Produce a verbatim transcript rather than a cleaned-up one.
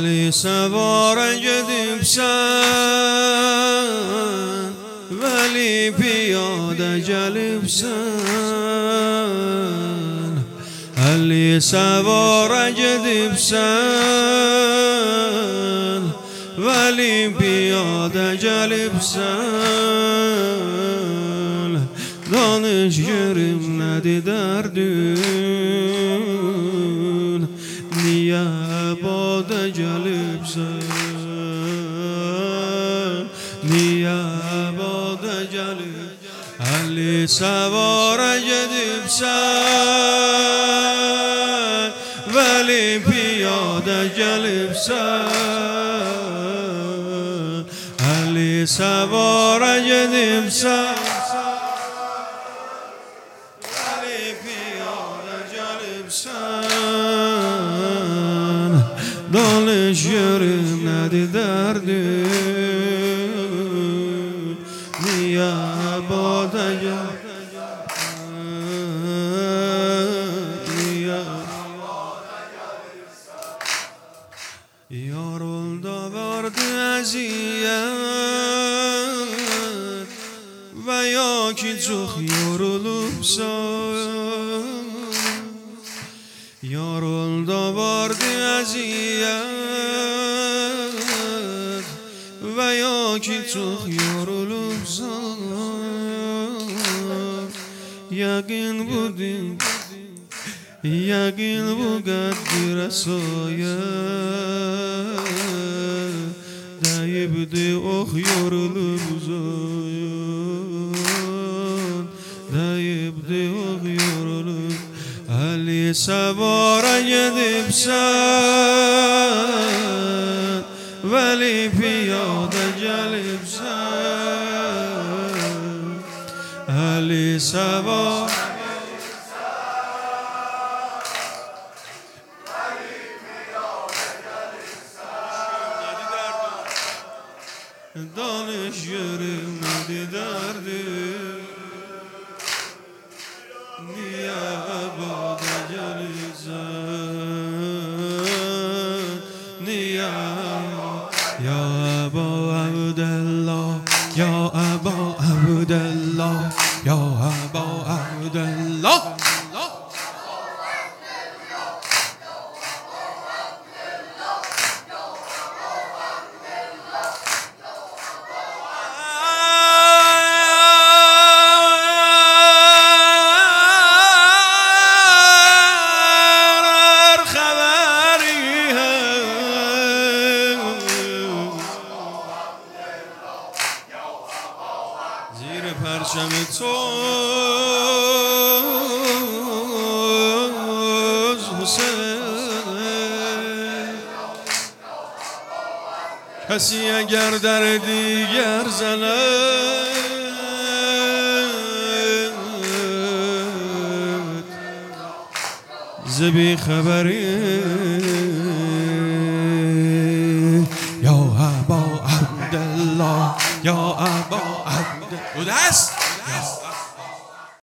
علی سوار جدیبسن ولی پیاده جلیبسن علی سوار جدیبسن ولی پیاده جلیبسن دانشگریم ندی دردون niye bada gelipsen niye bada gelip Ali savara gedipsen veli piyade gelipsen Ali savara gedipsen veli piyade gelipsen Danış yerim nedi derdin niye bada niye Yarılda vardı eziyet veya ki çok yorulupsan Yarılda vardı eziyet veya ki çok yorulupsan Yakin bu din, yakin bu kaddir esayet Deyip de oh yorulupsan Deyip de oh yorulupsan Ali savara gedipsen veli piyade gelipsen Ali savara Danış yerim nedi derdim niye bada gelipsen niye Ya Eba Abdullah Ya Eba Abdullah Ya Eba Abdullah زیر پرچم تو حسین کسی اگر در دیگر زند زبی خبری یا ابا عبدالله یا ابا عبدالله